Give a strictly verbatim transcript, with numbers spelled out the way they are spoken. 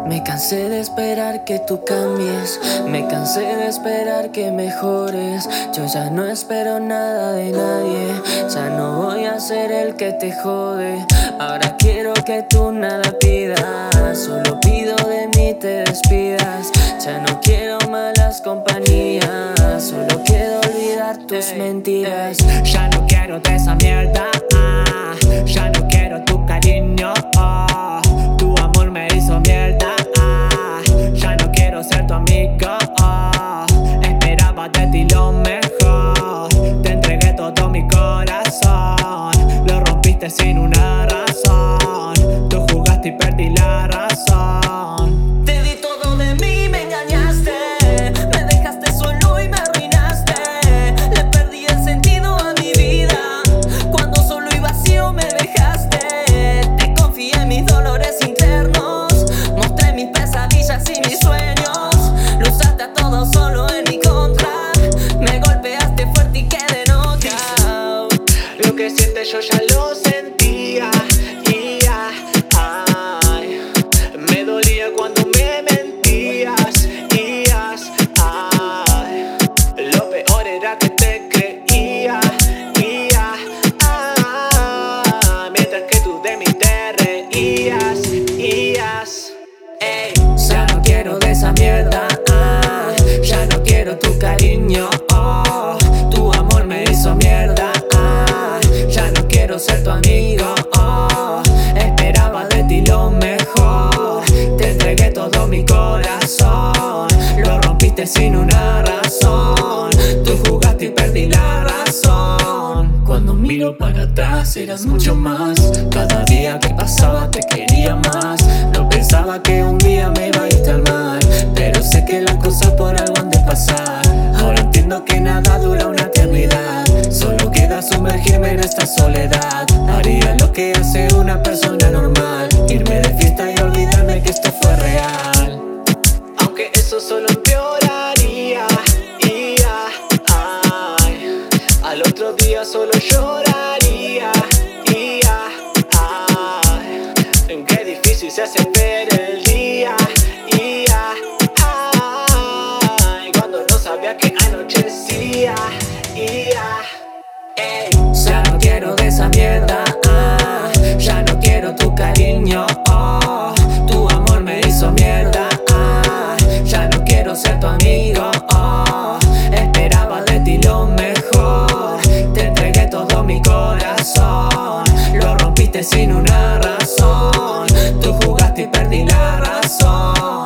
Me cansé de esperar que tú cambies, me cansé de esperar que mejores. Yo ya no espero nada de nadie, ya no voy a ser el que te jode. Ahora quiero que tú nada pidas, solo pido de mí te despidas. Ya no quiero malas compañías, solo quiero olvidar tus ey, mentiras. Ey. Ya no quiero de esa mierda, ah. Ya no quiero tu cariño, oh. Tu amor me hizo mierda, ah. Ya no quiero ser tu amigo, oh. Esperaba de ti lo mejor, te entregué todo mi corazón. Lo rompiste sin una razón, tú jugaste y perdí la razón. Te di todo de mí, me engañaste, me dejaste solo y me arruinaste. Le perdí el sentido a mi vida, cuando solo y vacío me dejaste. Te confié en mis dolores internos, mostré mis pesadillas y mis sueños. Lo usaste a todo solo en mi contra, me golpeaste fuerte y quedé knockout. Lo que sientes yo ya lo sentía, y ya, ay, me dolía cuando me mentías, y ya, ay, lo peor era que te creía, y ya, ay, mientras que tú de mí te reías, y ya, ey. Ya no quiero de esa mierda, ah, ya no quiero tu cariño, oh. Tu amor me hizo mierda, ah, ya no quiero ser tu amigo, oh. Esperaba de ti lo mejor, te entregué todo mi corazón. Lo rompiste sin una razón, tú jugaste y perdí la razón. Cuando miro para atrás eras mucho más, cada día que pasaba te quería más. No pensaba que un día me iba a ir tan mal, pero sé que las cosas por algo han de pasar. Ahora entiendo que nada dura una eternidad, solo queda sumergirme en esta soledad. Haría lo que hace una persona normal, irme de fiesta y olvidarme que esto fue real. Aunque eso solo empeoraría, y ya, ay, al otro día solo lloraría, y ya, ay, qué difícil se hace ver el día, y ya, ay, cuando no sabía que anochecía, y ya, ey. Ya no quiero de esa mierda, ah, ya no quiero tu cariño, oh. Tu amor me hizo mierda, ah, ya no quiero ser tu amigo, oh. Esperaba de ti lo mejor, te entregué todo mi corazón. Lo rompiste sin una razón, tú jugaste y perdí la razón.